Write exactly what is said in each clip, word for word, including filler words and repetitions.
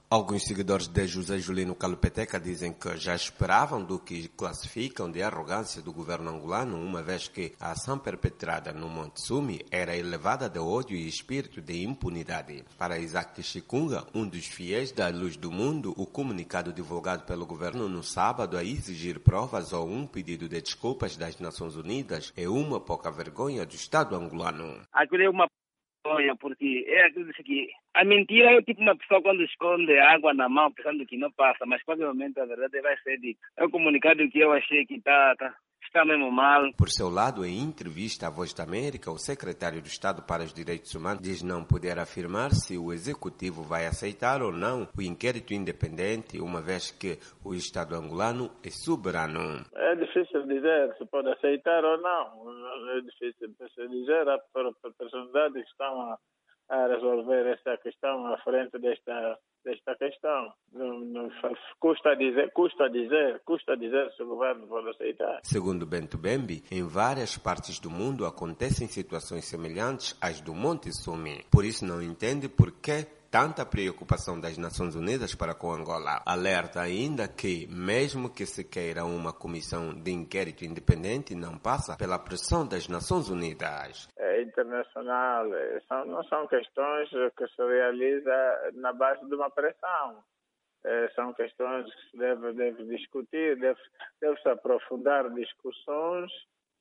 Alguns seguidores de José Julino Calupeteca dizem que já esperavam do que classificam de arrogância do governo angolano, uma vez que a ação perpetrada no Monte Sumi era elevada de ódio e espírito de impunidade. Para Isaac Chikunga, um dos fiéis da Luz do Mundo, o comunicado divulgado pelo governo no sábado a exigir provas ou um pedido de desculpas das Nações Unidas é uma pouca vergonha do Estado angolano. Aquilo é uma vergonha, porque é aquilo que a mentira é tipo uma pessoa quando esconde água na mão pensando que não passa, mas quando momento a verdade vai ser dita. É um comunicado que eu achei que está tá, está mesmo mal. Por seu lado, em entrevista à Voz da América, o secretário do Estado para os Direitos Humanos diz não poder afirmar se o Executivo vai aceitar ou não o inquérito independente, uma vez que o Estado angolano é soberano. É difícil dizer se pode aceitar ou não. É difícil dizer. Há personalidades que estão a a resolver esta questão à frente desta, desta questão. Não, não, custa dizer, custa dizer, custa dizer se o governo pode aceitar. Segundo Bento Bembe, em várias partes do mundo acontecem situações semelhantes às do Monte Sumi. Por isso não entende por que tanta preocupação das Nações Unidas para com Angola. Alerta ainda que, mesmo que se queira uma comissão de inquérito independente, não passa pela pressão das Nações Unidas. É internacional, são, não são questões que se realizam na base de uma pressão. É, são questões que se deve, deve discutir, deve, deve-se aprofundar discussões,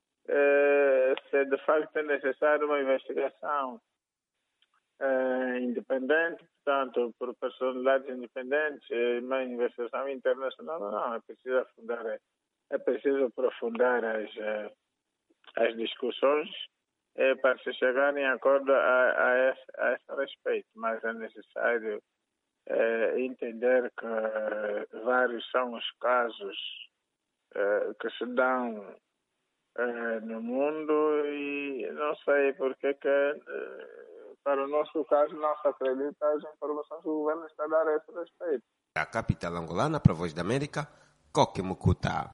é, se de facto é necessária uma investigação Uh, independente, portanto, por personalidades independentes, uma investigação internacional, não, é preciso afundar, é preciso aprofundar as, as discussões é, para se chegar em acordo a, a, esse, a esse respeito, mas é necessário é, entender que vários são os casos é, que se dão é, no mundo e não sei porque que é, para o nosso caso, não se acredita as informações que o governo está a dar a esse respeito. A capital angolana, para a Voz da América, Coque Mucuta.